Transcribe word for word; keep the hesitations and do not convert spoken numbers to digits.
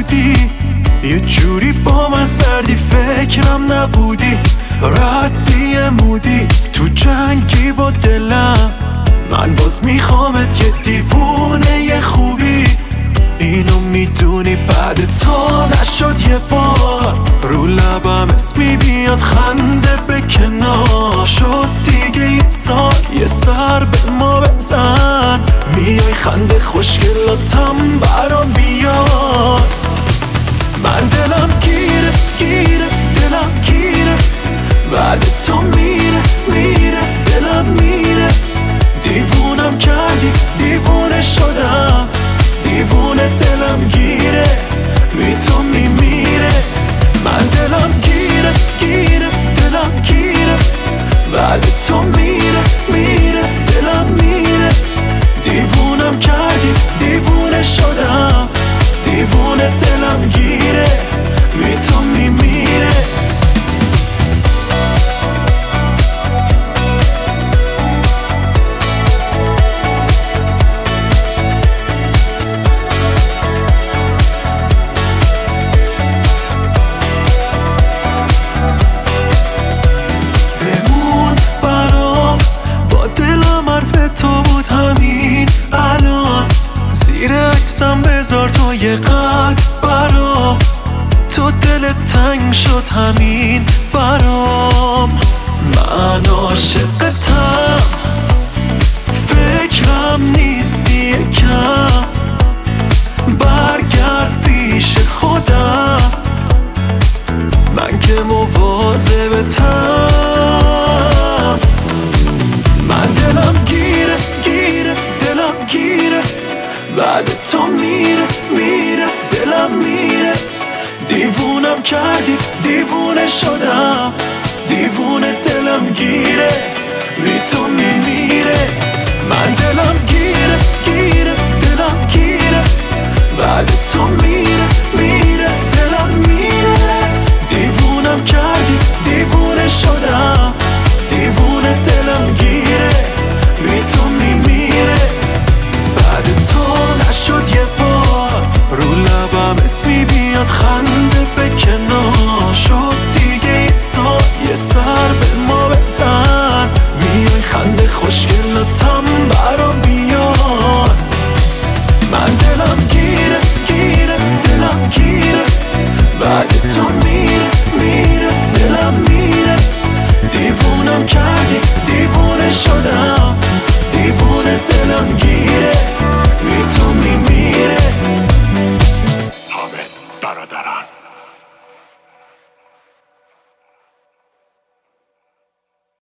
بودی، یه جوری با من سردی فکرم نبودی، ردی مودی تو جنگی با دلم. من باز میخوامت یه دیوونه یه خوبی، اینو میدونی بعد تو نشد یه بار. رو لبم اسمی بیاد خنده به کنار، شد دیگه یه سال یه سر به ما بزن. میای خنده خوشگلاتم برام بیاد. من دلم گیره گیره دلم گیره، بعد تو میره میره دلم میره. دیوونم کردی دیوونه شدم، دیوونه دلم گیره بی تو میمیره. من دلم گیره گیره دلم گیره، بعد تو میره میره دلم میره. دیوونم کردی دیوونه شدم، دیوونه دلم گیره بی تو میمیره. بذار تو یه قلب برام، تو دلت تنگ شد همین برام. من عاشقتم فکرم نیستی یکم، برگرد پیش خودم من که مواظبتم. من دلم گیره گیره دلم گیره، بعد تو میره میره دلم میره. دیوونم کردی دیوونه شدم، دیوونه دلم گیره بی تو میمیره. من